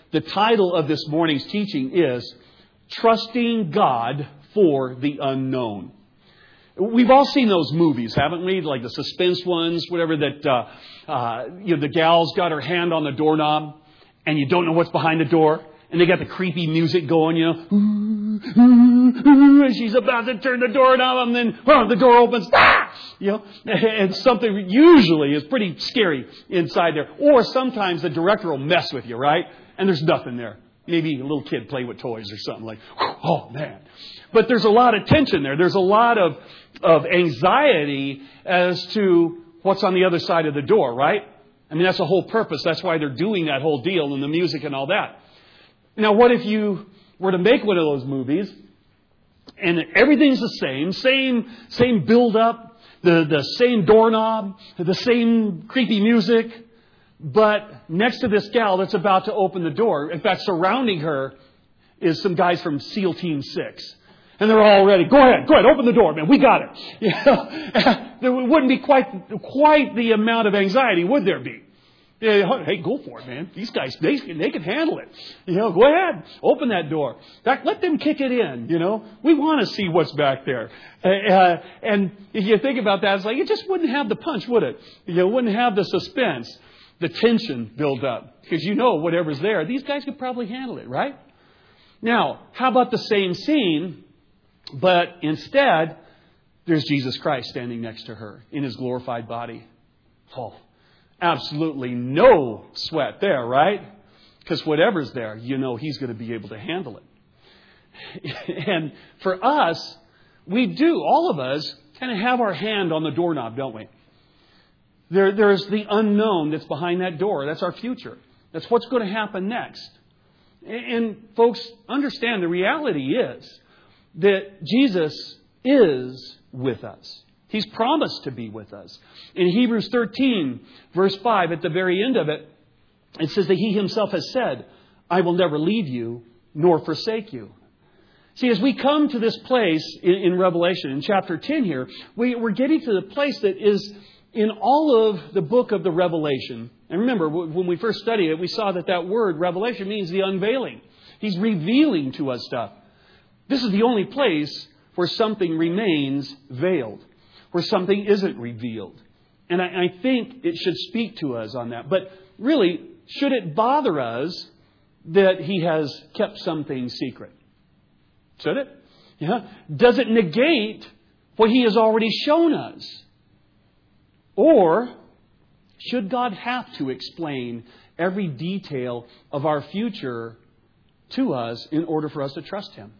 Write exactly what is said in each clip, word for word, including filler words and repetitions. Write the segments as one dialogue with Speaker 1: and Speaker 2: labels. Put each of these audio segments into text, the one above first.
Speaker 1: The title of this morning's teaching is Trusting God for the Unknown. We've all seen those movies, haven't we? Like the suspense ones, whatever, that uh, uh, you know, the gal's got her hand on the doorknob and you don't know what's behind the door. And they got the creepy music going, you know. And she's about to turn the doorknob and then oh, the door opens. Ah! You know, and something usually is pretty scary inside there. Or sometimes the director will mess with you, right? And there's nothing there. Maybe a little kid playing with toys or something like, oh man. But there's a lot of tension there. There's a lot of, of anxiety as to what's on the other side of the door, right? I mean, that's the whole purpose. That's why they're doing that whole deal and the music and all that. Now, what if you were to make one of those movies and everything's the same, same, same build up, the, the same doorknob, the same creepy music, but next to this gal that's about to open the door, in fact, surrounding her is some guys from SEAL Team six. And they're all ready. Go ahead, go ahead, open the door, man. We got it. You know, there wouldn't be quite, quite the amount of anxiety, would there be? Yeah, hey, go for it, man. These guys, they, they can handle it. You know, go ahead. Open that door. In fact, let them kick it in, you know. We want to see what's back there. Uh, uh, and if you think about that, it's like, it just wouldn't have the punch, would it? You know, it wouldn't have the suspense, the tension build up. Because you know whatever's there, these guys could probably handle it, right? Now, how about the same scene, but instead, there's Jesus Christ standing next to her in His glorified body. Oh, absolutely no sweat there, right? Because whatever's there, you know He's going to be able to handle it. And for us, we do, all of us, kind of have our hand on the doorknob, don't we? There, there's the unknown that's behind that door. That's our future. That's what's going to happen next. And folks, understand the reality is that Jesus is with us. He's promised to be with us. In Hebrews thirteen, verse five, at the very end of it, it says that He Himself has said, I will never leave you nor forsake you. See, as we come to this place in, in Revelation, in chapter ten here, we, we're getting to the place that is in all of the book of the Revelation. And remember, when we first studied it, we saw that that word, revelation, means the unveiling. He's revealing to us stuff. This is the only place where something remains veiled, where something isn't revealed. And I, I think it should speak to us on that. But really, should it bother us that He has kept something secret? Should it? Yeah. Does it negate what He has already shown us? Or should God have to explain every detail of our future to us in order for us to trust Him?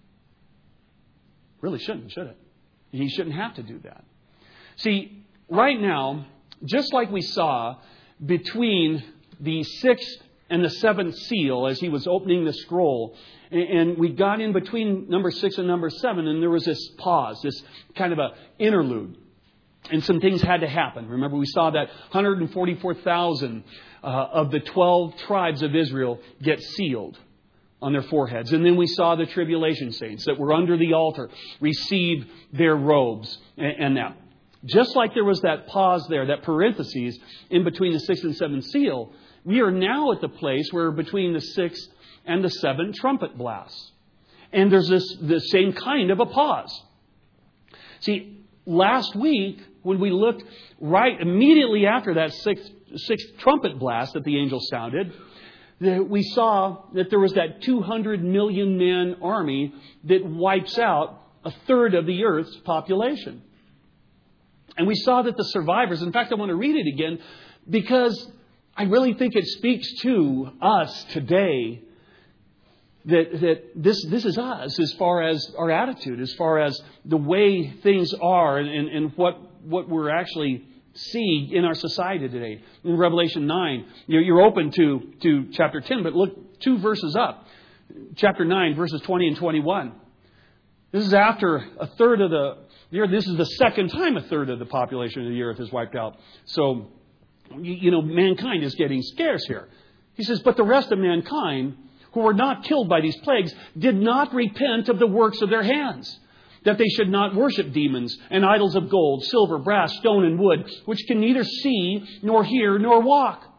Speaker 1: Really shouldn't, should it? He shouldn't have to do that. See, right now, just like we saw between the sixth and the seventh seal as He was opening the scroll, and we got in between number six and number seven, and there was this pause, this kind of a interlude. And some things had to happen. Remember, we saw that one hundred forty-four thousand uh, of the twelve tribes of Israel get sealed on their foreheads. And then we saw the tribulation saints that were under the altar receive their robes and, and that. Just like there was that pause there, that parentheses in between the sixth and seventh seal, we are now at the place where between the sixth and the seventh trumpet blasts. And there's this the same kind of a pause. See, last week, when we looked right immediately after that sixth, sixth trumpet blast that the angel sounded, we saw that there was that two hundred million man army that wipes out a third of the earth's population. And we saw that the survivors, in fact, I want to read it again because I really think it speaks to us today that, that this, this is us as far as our attitude, as far as the way things are and, and, and what, what we're actually seeing in our society today. In Revelation nine, you're, you're open to, to chapter ten, but look two verses up. Chapter nine, verses twenty and twenty-one. This is after a third of the, this is the second time a third of the population of the earth is wiped out. So, you, you know, mankind is getting scarce here. He says, but the rest of mankind who were not killed by these plagues did not repent of the works of their hands, that they should not worship demons and idols of gold, silver, brass, stone, and wood, which can neither see, nor hear, nor walk.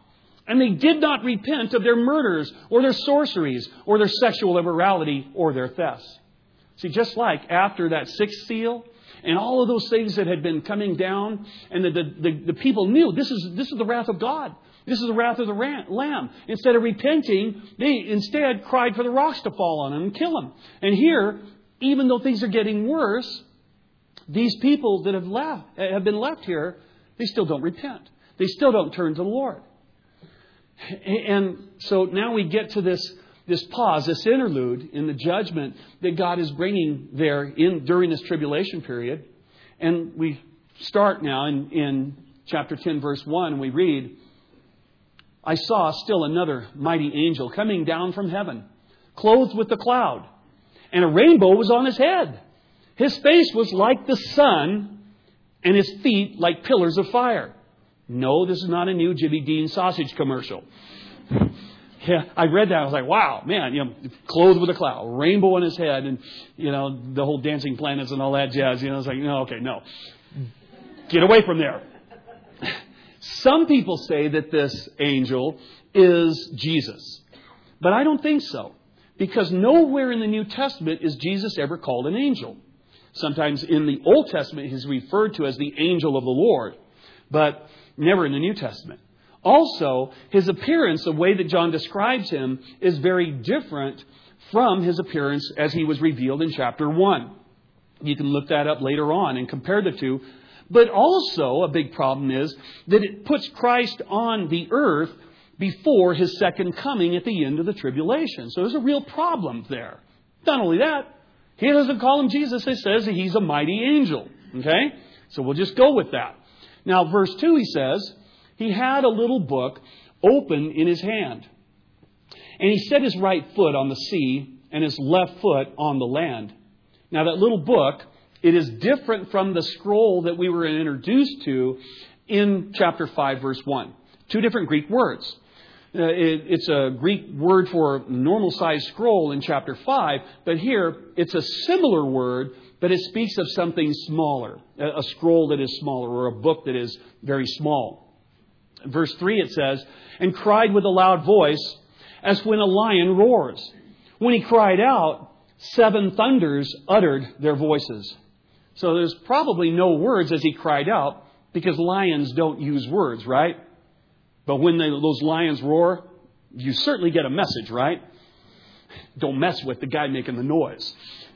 Speaker 1: And they did not repent of their murders or their sorceries or their sexual immorality or their thefts. See, just like after that sixth seal and all of those things that had been coming down, and the, the, the, the people knew this is, this is the wrath of God. This is the wrath of the Lamb. Instead of repenting, they instead cried for the rocks to fall on them and kill them. And here, even though things are getting worse, these people that have left, have been left here, they still don't repent. They still don't turn to the Lord. And so now we get to this, this pause, this interlude in the judgment that God is bringing there in during this tribulation period. And we start now in, in chapter ten, verse one, and we read, I saw still another mighty angel coming down from heaven, clothed with a cloud, and a rainbow was on his head. His face was like the sun, and his feet like pillars of fire. No, this is not a new Jimmy Dean sausage commercial. Yeah, I read that. I was like, wow, man, you know, clothed with a cloud, rainbow on his head, and, you know, the whole dancing planets and all that jazz. You know, I was like, no, okay, no. Get away from there. Some people say that this angel is Jesus. But I don't think so. Because nowhere in the New Testament is Jesus ever called an angel. Sometimes in the Old Testament he's referred to as the angel of the Lord. But never in the New Testament. Also, his appearance, the way that John describes him, is very different from his appearance as he was revealed in chapter one. You can look that up later on and compare the two. But also, a big problem is that it puts Christ on the earth before his second coming at the end of the tribulation. So there's a real problem there. Not only that, he doesn't call him Jesus. He says he's a mighty angel. Okay? So we'll just go with that. Now, verse two, he says, he had a little book open in his hand. And he set his right foot on the sea and his left foot on the land. Now, that little book, it is different from the scroll that we were introduced to in chapter five, verse one. Two different Greek words. Uh, it, it's a Greek word for normal-sized scroll in chapter five, but here it's a similar word, but it speaks of something smaller, a, a scroll that is smaller or a book that is very small. Verse three, it says, and cried with a loud voice as when a lion roars. When he cried out, seven thunders uttered their voices. So there's probably no words as he cried out, because lions don't use words, right? But when they, those lions roar, you certainly get a message, right? Don't mess with the guy making the noise.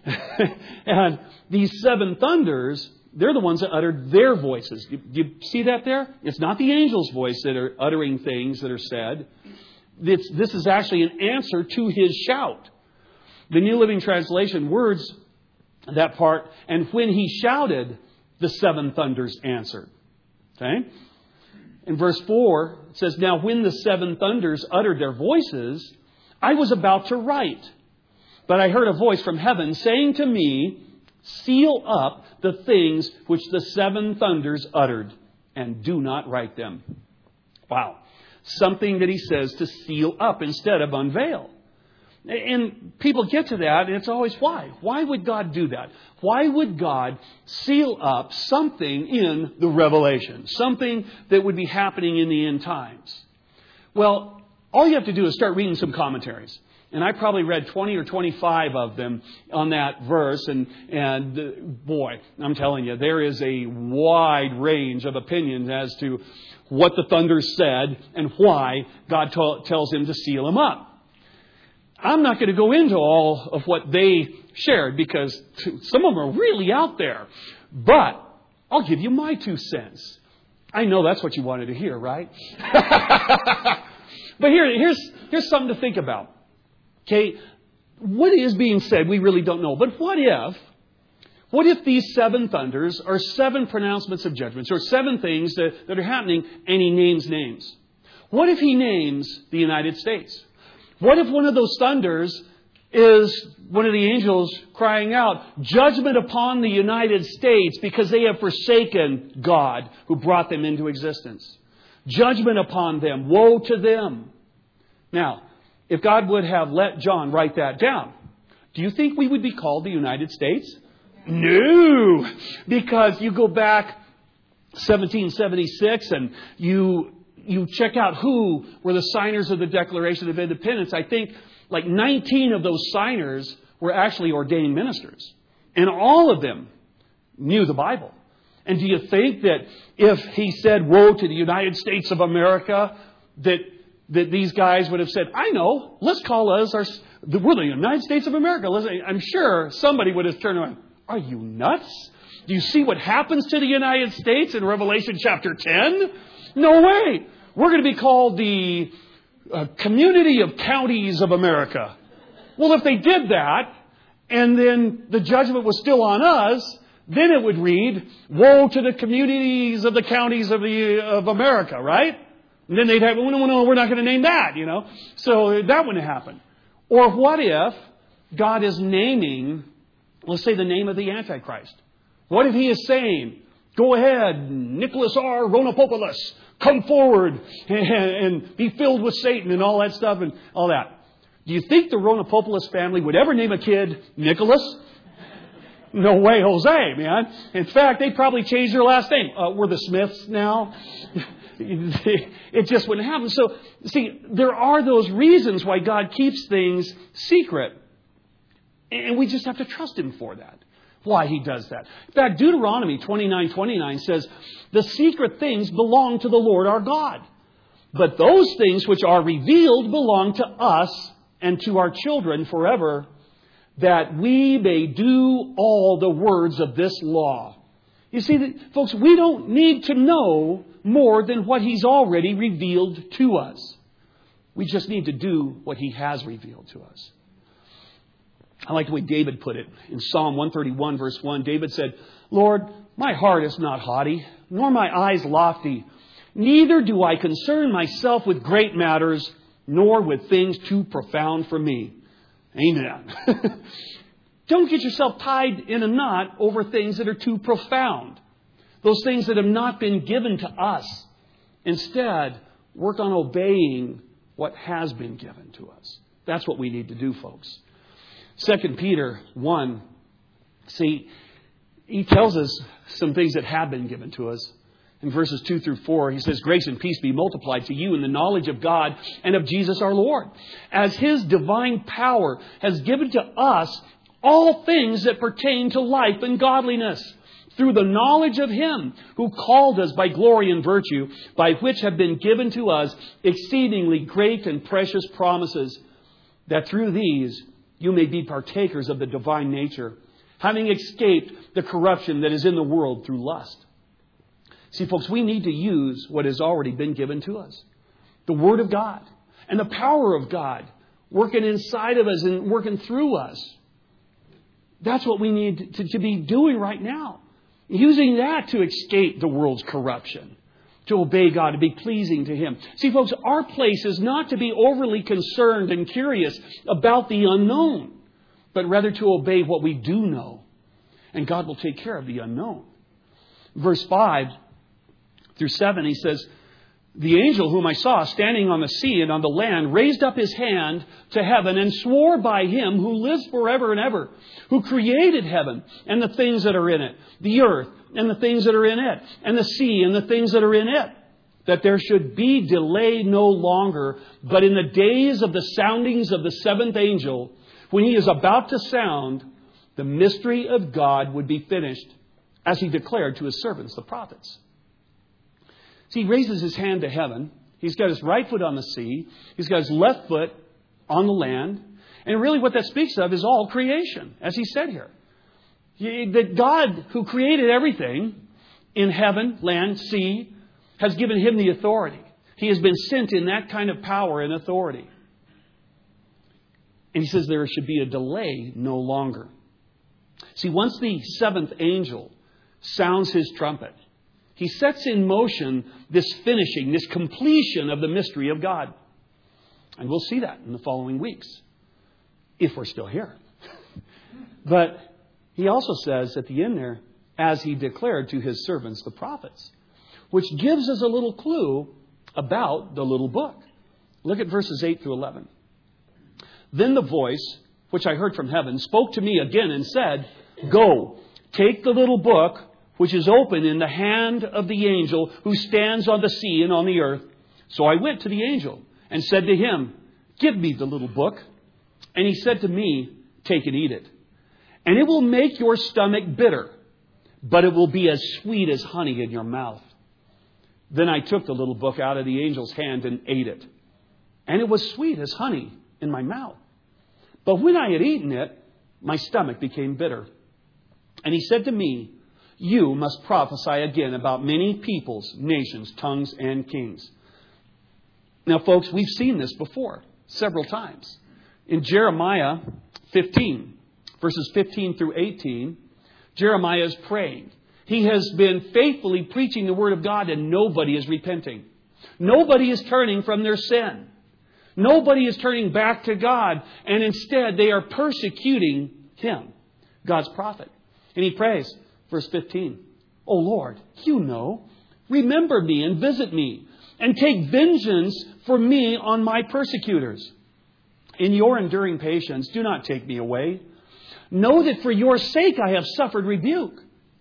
Speaker 1: And these seven thunders, they're the ones that uttered their voices. Do you see that there? It's not the angel's voice that are uttering things that are said. It's, this is actually an answer to his shout. The New Living Translation words that part, and when he shouted, the seven thunders answered. Okay? In verse four, it says, now when the seven thunders uttered their voices, I was about to write. But I heard a voice from heaven saying to me, seal up the things which the seven thunders uttered, and do not write them. Wow. Something that he says to seal up instead of unveil. And people get to that, and it's always why? Why would God do that? Why would God seal up something in the Revelation? Something that would be happening in the end times? Well, all you have to do is start reading some commentaries. And I probably read twenty or twenty-five of them on that verse. And, and uh, boy, I'm telling you, there is a wide range of opinions as to what the thunders said and why God t- tells him to seal them up. I'm not going to go into all of what they shared because some of them are really out there. But I'll give you my two cents. I know that's what you wanted to hear, right? But here, here's, here's something to think about. Okay, what is being said, we really don't know. But what if, what if these seven thunders are seven pronouncements of judgments or seven things that, that are happening and he names names? What if he names the United States? What if one of those thunders is one of the angels crying out, judgment upon the United States because they have forsaken God who brought them into existence. Judgment upon them. Woe to them. Now, if God would have let John write that down, do you think we would be called the United States? No, because you go back seventeen seventy-six and you you check out who were the signers of the Declaration of Independence, I think like nineteen of those signers were actually ordained ministers. And all of them knew the Bible. And do you think that if he said, woe to the United States of America, that that these guys would have said, I know, let's call us, our, we're the United States of America. Let's, I'm sure somebody would have turned around. Are you nuts? Do you see what happens to the United States in Revelation chapter ten? No way. We're going to be called the uh, Community of Counties of America. Well, if they did that, and then the judgment was still on us, then it would read, woe to the communities of the counties of the of America, right? And then they'd have, no, no, no, we're not going to name that, you know. So that wouldn't happen. Or what if God is naming, let's say, the name of the Antichrist? What if he is saying, go ahead, Nicholas R. Ronopoulos, come forward and, and be filled with Satan and all that stuff and all that. Do you think the Ronopoulos family would ever name a kid Nicholas? No way, Jose, man. In fact, they'd probably change their last name. Uh, we're the Smiths now. It just wouldn't happen. So, see, there are those reasons why God keeps things secret. And we just have to trust Him for that. Why He does that. In fact, Deuteronomy twenty-nine twenty-nine says, the secret things belong to the Lord our God. But those things which are revealed belong to us and to our children forever, that we may do all the words of this law. You see, folks, we don't need to know more than what He's already revealed to us. We just need to do what He has revealed to us. I like the way David put it. In Psalm one thirty-one, verse one, David said, Lord, my heart is not haughty, nor my eyes lofty. Neither do I concern myself with great matters, nor with things too profound for me. Amen. Don't get yourself tied in a knot over things that are too profound. Those things that have not been given to us. Instead, work on obeying what has been given to us. That's what we need to do, folks. Second Peter one, see, he tells us some things that have been given to us. In verses two through four, he says, grace and peace be multiplied to you in the knowledge of God and of Jesus our Lord, as His divine power has given to us all things that pertain to life and godliness, through the knowledge of Him who called us by glory and virtue, by which have been given to us exceedingly great and precious promises, that through these you may be partakers of the divine nature, having escaped the corruption that is in the world through lust. See, folks, we need to use what has already been given to us. The Word of God and the power of God working inside of us and working through us. That's what we need to, to be doing right now. Using that to escape the world's corruption. To obey God, to be pleasing to Him. See, folks, our place is not to be overly concerned and curious about the unknown, but rather to obey what we do know. And God will take care of the unknown. Verse five through seven, he says, the angel whom I saw standing on the sea and on the land raised up his hand to heaven and swore by Him who lives forever and ever, who created heaven and the things that are in it, the earth and the things that are in it, and the sea and the things that are in it, that there should be delay no longer, but in the days of the soundings of the seventh angel, when he is about to sound, the mystery of God would be finished, as He declared to His servants, the prophets. See, he raises his hand to heaven. He's got his right foot on the sea. He's got his left foot on the land. And really what that speaks of is all creation, as he said here. That God, who created everything in heaven, land, sea, has given Him the authority. He has been sent in that kind of power and authority. And he says there should be a delay no longer. See, once the seventh angel sounds his trumpet, he sets in motion this finishing, this completion of the mystery of God. And we'll see that in the following weeks, if we're still here. But he also says at the end there, as He declared to His servants, the prophets, which gives us a little clue about the little book. Look at verses eight through eleven. Then the voice, which I heard from heaven, spoke to me again and said, go, take the little book, which is open in the hand of the angel who stands on the sea and on the earth. So I went to the angel and said to him, give me the little book. And he said to me, take and eat it. And it will make your stomach bitter, but it will be as sweet as honey in your mouth. Then I took the little book out of the angel's hand and ate it. And it was sweet as honey in my mouth. But when I had eaten it, my stomach became bitter. And he said to me, you must prophesy again about many peoples, nations, tongues, and kings. Now, folks, we've seen this before several times. In Jeremiah fifteen, verses fifteen through eighteen, Jeremiah is praying. He has been faithfully preaching the Word of God and nobody is repenting. Nobody is turning from their sin. Nobody is turning back to God. And instead they are persecuting him, God's prophet. And he prays, verse fifteen, O Lord, you know, remember me and visit me and take vengeance for me on my persecutors. In your enduring patience, do not take me away. Know that for your sake I have suffered rebuke.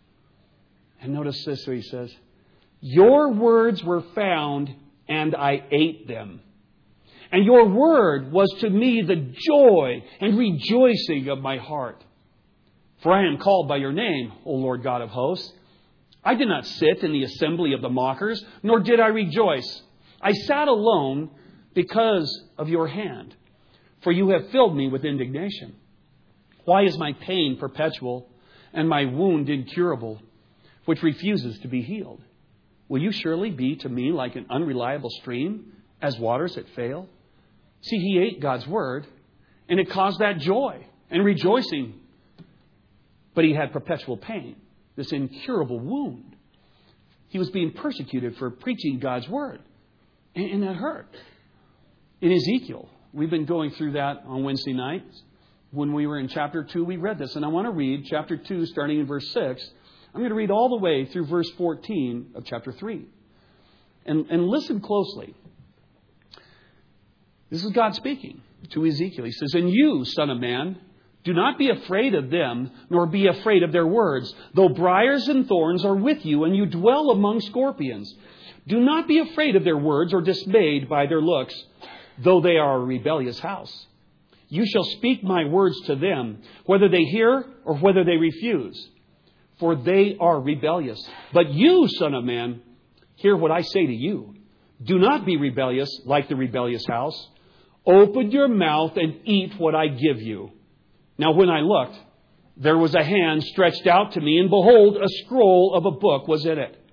Speaker 1: And notice this, what he says. Your words were found and I ate them. And your word was to me the joy and rejoicing of my heart. For I am called by your name, O Lord God of hosts. I did not sit in the assembly of the mockers, nor did I rejoice. I sat alone because of your hand. For you have filled me with indignation. Why is my pain perpetual and my wound incurable, which refuses to be healed? Will you surely be to me like an unreliable stream, as waters that fail? See, he ate God's word, and it caused that joy and rejoicing. But he had perpetual pain, this incurable wound. He was being persecuted for preaching God's word, and that hurt. In Ezekiel, we've been going through that on Wednesday nights. When we were in chapter two, we read this. And I want to read chapter two, starting in verse six. I'm going to read all the way through verse fourteen of chapter three. And, and listen closely. This is God speaking to Ezekiel. He says, and you, son of man, do not be afraid of them, nor be afraid of their words. Though briars and thorns are with you, and you dwell among scorpions. Do not be afraid of their words, or dismayed by their looks, though they are a rebellious house. You shall speak my words to them, whether they hear or whether they refuse. For they are rebellious. But you, son of man, hear what I say to you. Do not be rebellious like the rebellious house. Open your mouth and eat what I give you. Now when I looked, there was a hand stretched out to me, and behold, a scroll of a book was in it.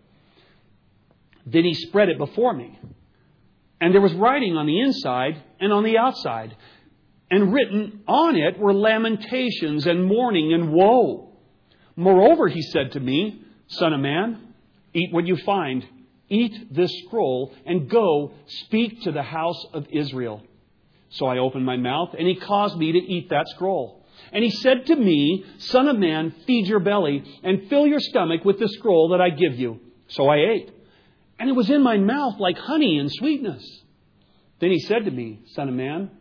Speaker 1: Then he spread it before me. And there was writing on the inside and on the outside. And written on it were lamentations and mourning and woe. Moreover, he said to me, Son of man, eat what you find. Eat this scroll and go speak to the house of Israel. So I opened my mouth, and he caused me to eat that scroll. And he said to me, Son of man, feed your belly and fill your stomach with the scroll that I give you. So I ate. And it was in my mouth like honey and sweetness. Then he said to me, Son of man,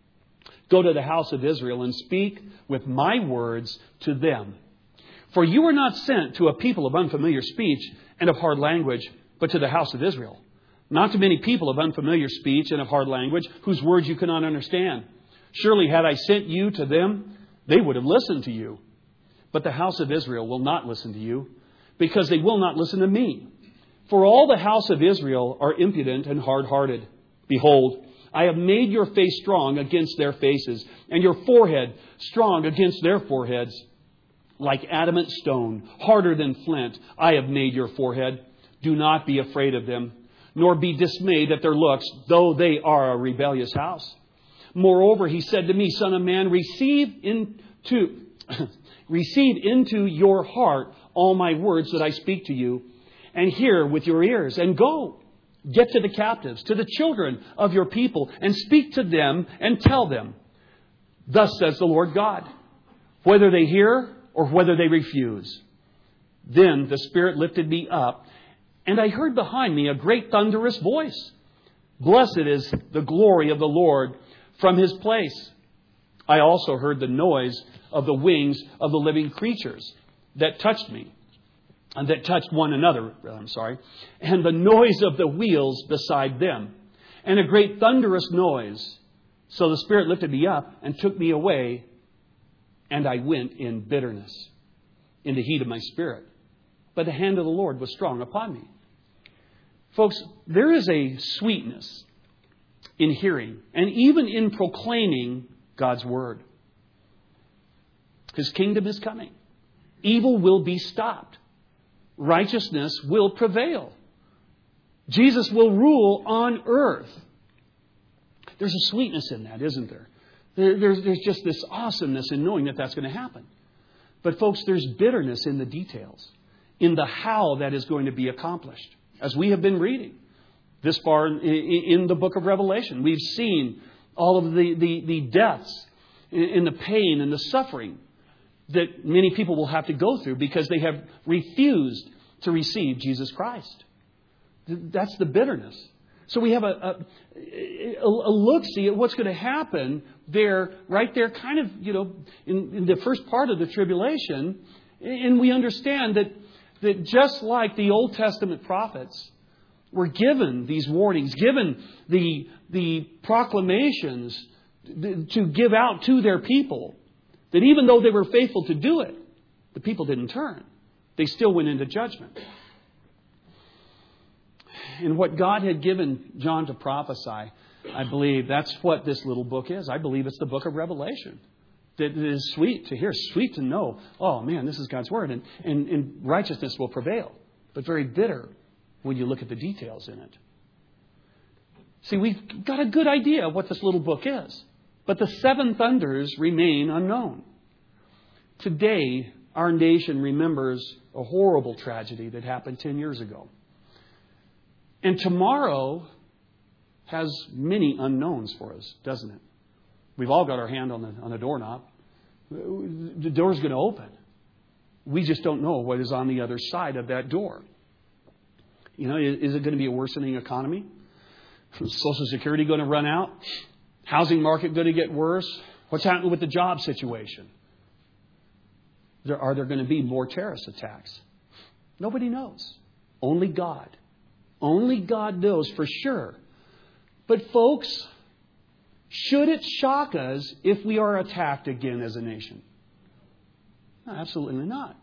Speaker 1: go to the house of Israel and speak with my words to them. For you are not sent to a people of unfamiliar speech and of hard language, but to the house of Israel. Not to many people of unfamiliar speech and of hard language, whose words you cannot understand. Surely had I sent you to them, they would have listened to you. But the house of Israel will not listen to you, because they will not listen to me. For all the house of Israel are impudent and hard-hearted. Behold, I have made your face strong against their faces, and your forehead strong against their foreheads. Like adamant stone, harder than flint, I have made your forehead. Do not be afraid of them, nor be dismayed at their looks, though they are a rebellious house. Moreover, he said to me, Son of man, receive into, receive into your heart all my words that I speak to you, and hear with your ears, and go. Get to the captives, to the children of your people, and speak to them and tell them, thus says the Lord God, whether they hear or whether they refuse. Then the Spirit lifted me up, and I heard behind me a great thunderous voice. Blessed is the glory of the Lord from his place. I also heard the noise of the wings of the living creatures that touched me. And that touched one another, I'm sorry, and the noise of the wheels beside them. and a great thunderous noise. So the Spirit lifted me up and took me away, and I went in bitterness, in the heat of my spirit. But the hand of the Lord was strong upon me. Folks, there is a sweetness in hearing and even in proclaiming God's Word. His kingdom is coming. Evil will be stopped. Righteousness will prevail. Jesus will rule on earth. There's a sweetness in that, isn't there? there there's, there's just this awesomeness in knowing that that's going to happen. But folks, there's bitterness in the details, in the how that is going to be accomplished. As we have been reading this far in, in the book of Revelation, we've seen all of the, the, the deaths and the pain and the suffering that many people will have to go through because they have refused to receive Jesus Christ. That's the bitterness. So we have a, a, a look-see at what's going to happen there, right there, kind of, you know, in, in the first part of the tribulation. And we understand that, that just like the Old Testament prophets were given these warnings, given the, the proclamations to give out to their people, that even though they were faithful to do it, the people didn't turn. They still went into judgment. And what God had given John to prophesy, I believe that's what this little book is. I believe it's the book of Revelation. That it is sweet to hear, sweet to know, oh man, this is God's Word, and, and, and righteousness will prevail. But very bitter when you look at the details in it. See, we've got a good idea of what this little book is. But the seven thunders remain unknown. Today, our nation remembers a horrible tragedy that happened ten years ago. And tomorrow has many unknowns for us, doesn't it? We've all got our hand on the on the doorknob. The door's going to open. We just don't know what is on the other side of that door. You know, is it going to be a worsening economy? Social Security going to run out? Housing market going to get worse? What's happening with the job situation? There, are there going to be more terrorist attacks? Nobody knows. Only God. Only God knows for sure. But folks, should it shock us if we are attacked again as a nation? No, absolutely not.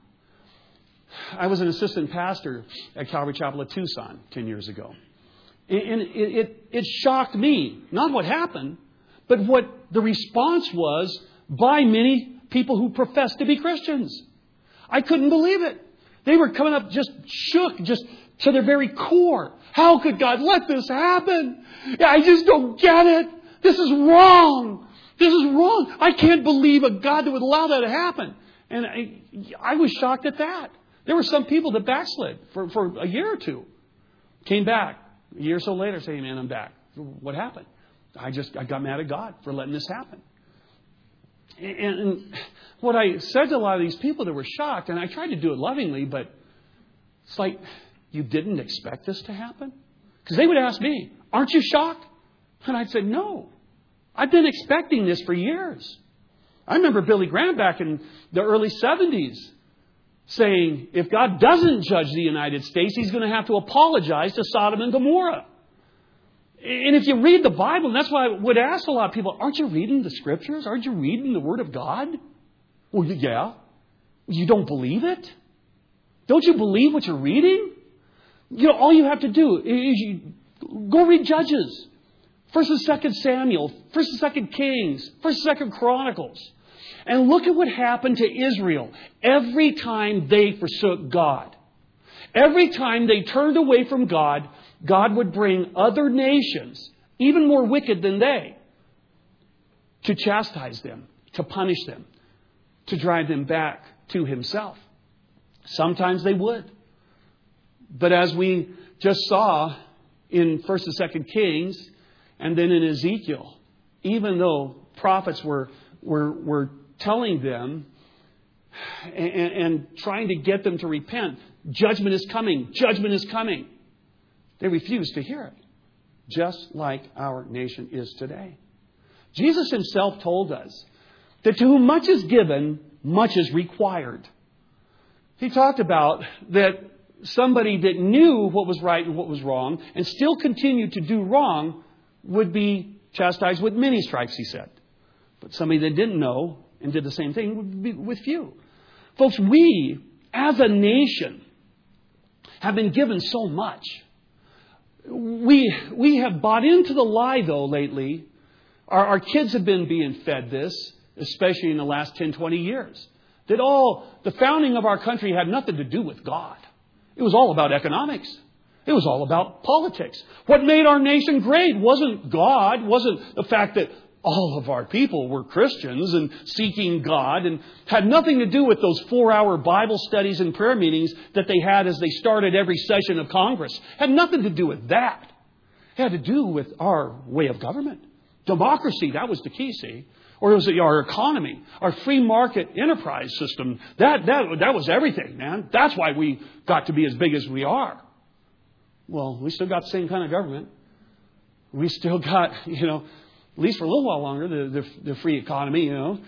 Speaker 1: I was an assistant pastor at Calvary Chapel at Tucson ten years ago. And it, it, it shocked me, not what happened, but what the response was by many people who professed to be Christians. I couldn't believe it. They were coming up just shook, just to their very core. How could God let this happen? I just don't get it. This is wrong. This is wrong. I can't believe a God that would allow that to happen. And I, I was shocked at that. There were some people that backslid for, for a year or two. Came back a year or so later saying, man, I'm back. What happened? I just I got mad at God for letting this happen. And, and what I said to a lot of these people that were shocked, and I tried to do it lovingly, but it's like, you didn't expect this to happen? Because they would ask me, aren't you shocked? And I'd say, no. I've been expecting this for years. I remember Billy Graham back in the early seventies saying, if God doesn't judge the United States, He's going to have to apologize to Sodom and Gomorrah. And if you read the Bible, and that's why I would ask a lot of people, aren't you reading the Scriptures? Aren't you reading the Word of God? Well, yeah. You don't believe it? Don't you believe what you're reading? You know, all you have to do is you go read Judges. First and Second Samuel. First and Second Kings. First and Second Chronicles. And look at what happened to Israel every time they forsook God. Every time they turned away from God, God would bring other nations, even more wicked than they, to chastise them, to punish them, to drive them back to Himself. Sometimes they would. But as we just saw in First and Second Kings, and then in Ezekiel, even though prophets were were, were telling them and, and trying to get them to repent, judgment is coming, judgment is coming, they refused to hear it, just like our nation is today. Jesus Himself told us that to whom much is given, much is required. He talked about that somebody that knew what was right and what was wrong and still continued to do wrong would be chastised with many stripes, he said. But somebody that didn't know and did the same thing would be with few. Folks, we, as a nation, have been given so much. We, we have bought into the lie, though, lately. Our, our kids have been being fed this, especially in the last ten, twenty years. That all, the founding of our country had nothing to do with God. It was all about economics. It was all about politics. What made our nation great wasn't God, wasn't the fact that all of our people were Christians and seeking God, and had nothing to do with those four-hour Bible studies and prayer meetings that they had as they started every session of Congress. Had nothing to do with that. It had to do with our way of government. Democracy, that was the key, see. Or it was our economy, our free market enterprise system. That, that, that was everything, man. That's why we got to be as big as we are. Well, we still got the same kind of government. We still got, you know, at least for a little while longer, the, the, the free economy, you know.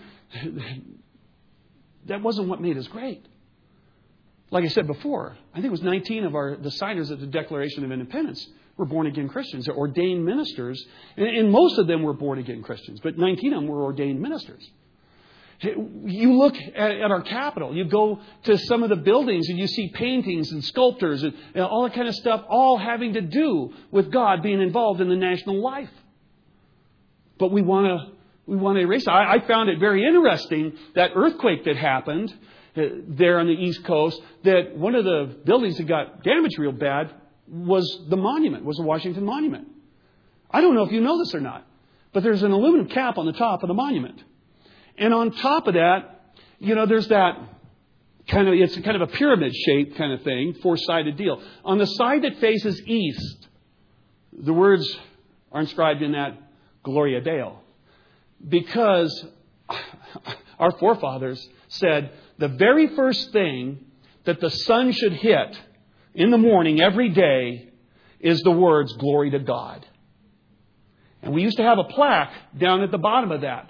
Speaker 1: That wasn't what made us great. Like I said before, I think it was nineteen of our the signers of the Declaration of Independence were born-again Christians. They're ordained ministers. And, and most of them were born-again Christians. But nineteen of them were ordained ministers. You look at, at our Capitol. You go to some of the buildings and you see paintings and sculptors and you know, all that kind of stuff, all having to do with God being involved in the national life. But we want to we want to erase it. I, I found it very interesting, that earthquake that happened uh, there on the East Coast, that one of the buildings that got damaged real bad was the monument, was the Washington Monument. I don't know if you know this or not, but there's an aluminum cap on the top of the monument. And on top of that, you know, there's that kind of, it's kind of a pyramid shaped kind of thing, four-sided deal. On the side that faces east, the words are inscribed in that Gloria Deo. Because our forefathers said the very first thing that the sun should hit in the morning every day is the words, glory to God. And we used to have a plaque down at the bottom of that.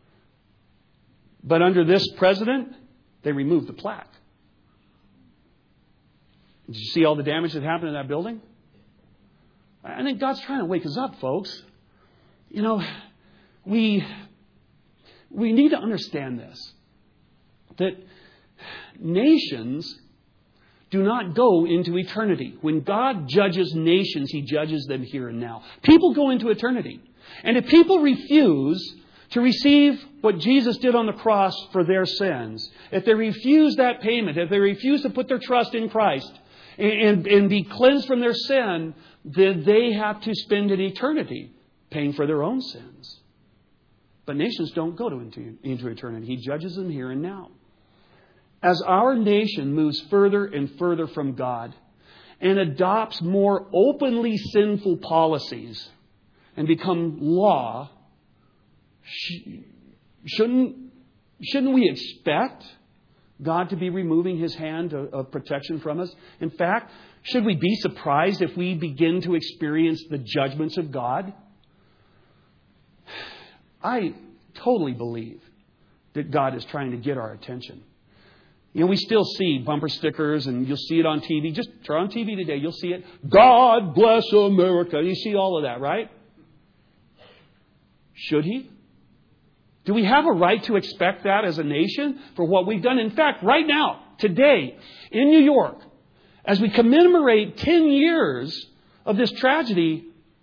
Speaker 1: But under this president, they removed the plaque. Did you see all the damage that happened in that building? I think God's trying to wake us up, folks. You know, we, we need to understand this. That nations do not go into eternity. When God judges nations, He judges them here and now. People go into eternity. And if people refuse to receive what Jesus did on the cross for their sins, if they refuse that payment, if they refuse to put their trust in Christ and, and be cleansed from their sin, then they have to spend an eternity paying for their own sins. But nations don't go to into, into eternity. He judges them here and now. As our nation moves further and further from God and adopts more openly sinful policies and become law, shouldn't, shouldn't we expect God to be removing His hand of, of protection from us? In fact, should we be surprised if we begin to experience the judgments of God? I totally believe that God is trying to get our attention. You know, we still see bumper stickers, and you'll see it on T V. Just turn on T V today, you'll see it. God bless America. You see all of that, right? Should He? Do we have a right to expect that as a nation for what we've done? In fact, right now, today, in New York, as we commemorate ten years of this tragedy,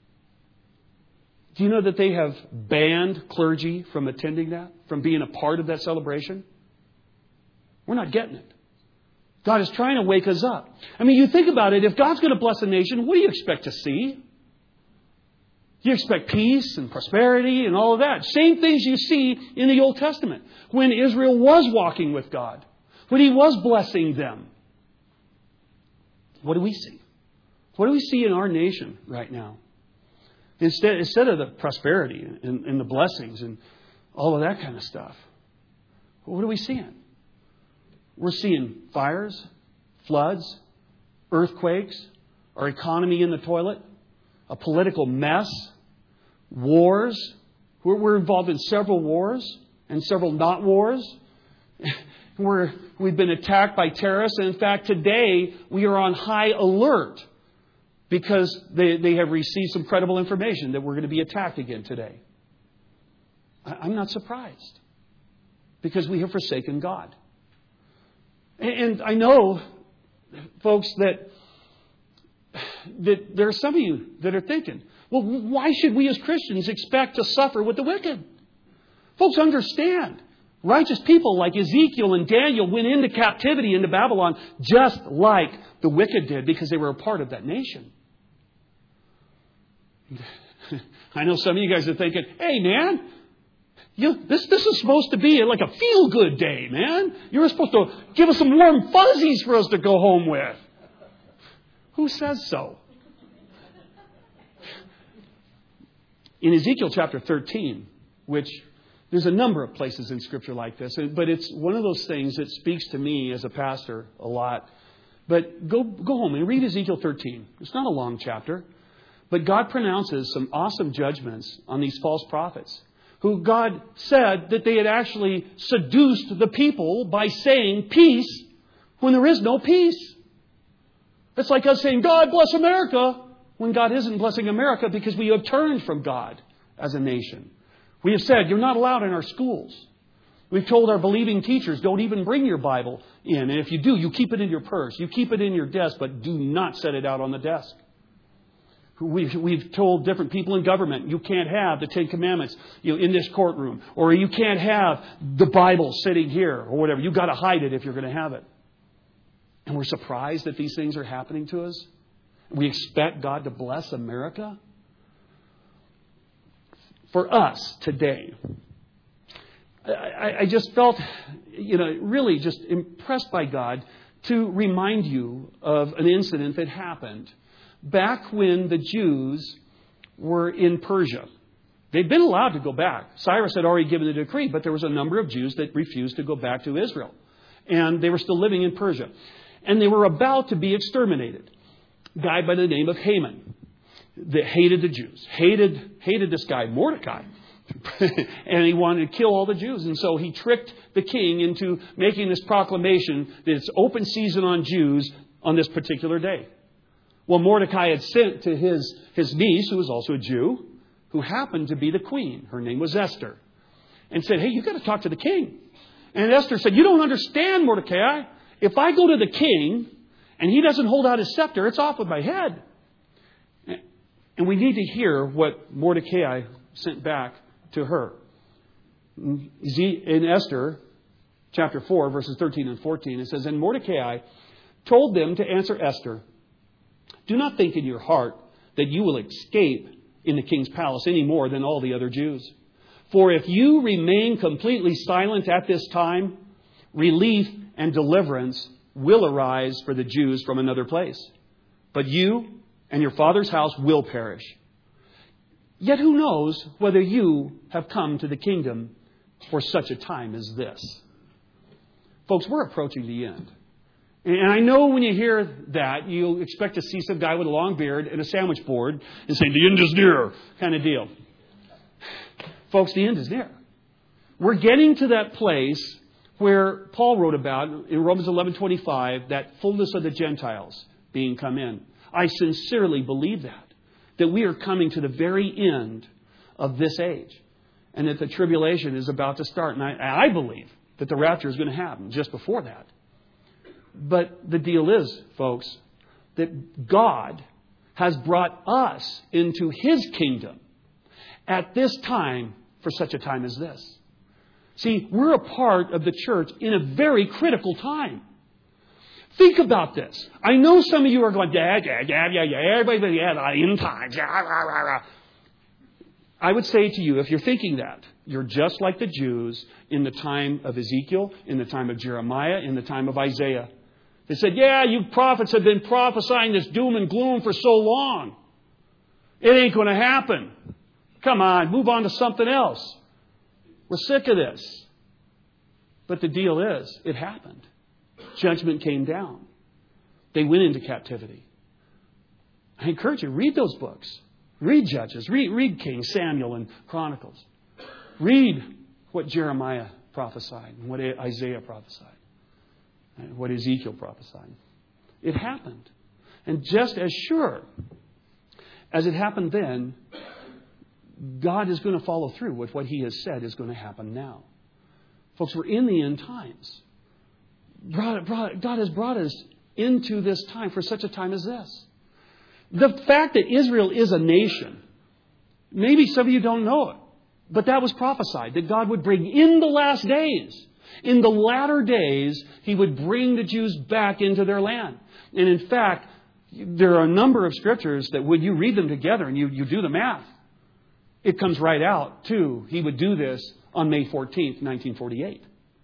Speaker 1: do you know that they have banned clergy from attending that, from being a part of that celebration? We're not getting it. God is trying to wake us up. I mean, you think about it. If God's going to bless a nation, what do you expect to see? You expect peace and prosperity and all of that. Same things you see in the Old Testament when Israel was walking with God, when He was blessing them. What do we see? What do we see in our nation right now? Instead, instead of the prosperity and, and the blessings and all of that kind of stuff, what are we seeing? We're seeing fires, floods, earthquakes, our economy in the toilet, a political mess, wars. We're, we're involved in several wars and several not wars. We're, we've been attacked by terrorists. And in fact, today we are on high alert because they, they have received some credible information that we're going to be attacked again today. I'm not surprised, because we have forsaken God. And I know, folks, that, that there are some of you that are thinking, well, why should we as Christians expect to suffer with the wicked? Folks, understand. Righteous people like Ezekiel and Daniel went into captivity into Babylon just like the wicked did, because they were a part of that nation. I know some of you guys are thinking, hey, man, you, this, this is supposed to be like a feel-good day, man. You're supposed to give us some warm fuzzies for us to go home with. Who says so? In Ezekiel chapter thirteen, which there's a number of places in Scripture like this, but it's one of those things that speaks to me as a pastor a lot. But go, go home and read Ezekiel thirteen. It's not a long chapter. But God pronounces some awesome judgments on these false prophets, who God said that they had actually seduced the people by saying peace when there is no peace. It's like us saying, God bless America, when God isn't blessing America, because we have turned from God as a nation. We have said, you're not allowed in our schools. We've told our believing teachers, don't even bring your Bible in. And if you do, you keep it in your purse. You keep it in your desk, but do not set it out on the desk. We've, we've told different people in government, you can't have the Ten Commandments, you know, in this courtroom. Or you can't have the Bible sitting here or whatever. You've got to hide it if you're going to have it. And we're surprised that these things are happening to us. We expect God to bless America. For us today, I, I just felt, you know, really just impressed by God to remind you of an incident that happened back when the Jews were in Persia. They'd been allowed to go back. Cyrus had already given the decree, but there was a number of Jews that refused to go back to Israel. And they were still living in Persia. And they were about to be exterminated. A guy by the name of Haman that hated the Jews. Hated, hated this guy, Mordecai. And he wanted to kill all the Jews. And so he tricked the king into making this proclamation that it's open season on Jews on this particular day. Well, Mordecai had sent to his, his niece, who was also a Jew, who happened to be the queen. Her name was Esther. And said, hey, you've got to talk to the king. And Esther said, you don't understand, Mordecai. If I go to the king and he doesn't hold out his scepter, it's off with my head. And we need to hear what Mordecai sent back to her. In Esther chapter four, verses thirteen and fourteen, it says, and Mordecai told them to answer Esther, do not think in your heart that you will escape in the king's palace any more than all the other Jews. For if you remain completely silent at this time, relief and deliverance will arise for the Jews from another place. But you and your father's house will perish. Yet who knows whether you have come to the kingdom for such a time as this? Folks, we're approaching the end. And I know when you hear that, you expect to see some guy with a long beard and a sandwich board and saying, the end is near, kind of deal. Folks, the end is near. We're getting to that place where Paul wrote about in Romans eleven twenty-five, that fullness of the Gentiles being come in. I sincerely believe that, that we are coming to the very end of this age and that the tribulation is about to start. And I, I believe that the rapture is going to happen just before that. But the deal is, folks, that God has brought us into His kingdom at this time for such a time as this. See, we're a part of the church in a very critical time. Think about this. I know some of you are going, yeah, yeah, yeah, yeah, yeah, everybody, yeah, the end times. Yeah, rah, rah, rah. I would say to you, if you're thinking that, you're just like the Jews in the time of Ezekiel, in the time of Jeremiah, in the time of Isaiah. They said, yeah, you prophets have been prophesying this doom and gloom for so long. It ain't going to happen. Come on, move on to something else. We're sick of this. But the deal is, it happened. Judgment came down. They went into captivity. I encourage you, read those books. Read Judges. Read, read King Samuel and Chronicles. Read what Jeremiah prophesied and what Isaiah prophesied. And what Ezekiel prophesied. It happened. And just as sure as it happened then, God is going to follow through with what He has said is going to happen now. Folks, we're in the end times. God has brought us into this time for such a time as this. The fact that Israel is a nation, maybe some of you don't know it, but that was prophesied, that God would bring in the last days. In the latter days, He would bring the Jews back into their land. And in fact, there are a number of scriptures that when you read them together and you, you do the math, it comes right out, too. He would do this on May fourteenth, nineteen forty-eight.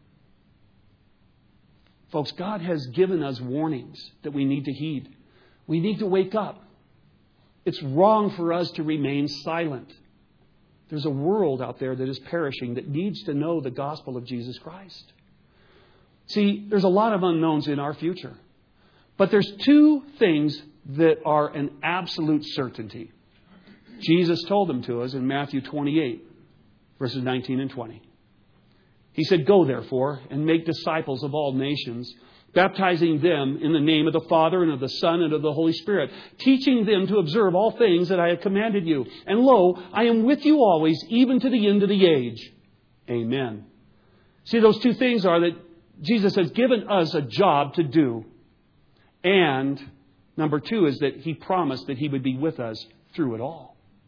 Speaker 1: Folks, God has given us warnings that we need to heed. We need to wake up. It's wrong for us to remain silent. There's a world out there that is perishing that needs to know the gospel of Jesus Christ. See, there's a lot of unknowns in our future. But there's two things that are an absolute certainty. Jesus told them to us in Matthew twenty-eight, verses nineteen and twenty. He said, "Go therefore and make disciples of all nations, baptizing them in the name of the Father and of the Son and of the Holy Spirit, teaching them to observe all things that I have commanded you. And lo, I am with you always, even to the end of the age." Amen. See, those two things are that Jesus has given us a job to do. And number two is that He promised that He would be with us through it all.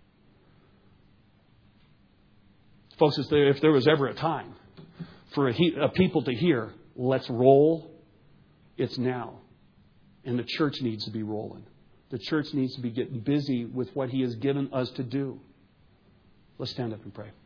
Speaker 1: Folks, if there, if there was ever a time for a, a people to hear, "Let's roll," it's now. And the church needs to be rolling. The church needs to be getting busy with what He has given us to do. Let's stand up and pray.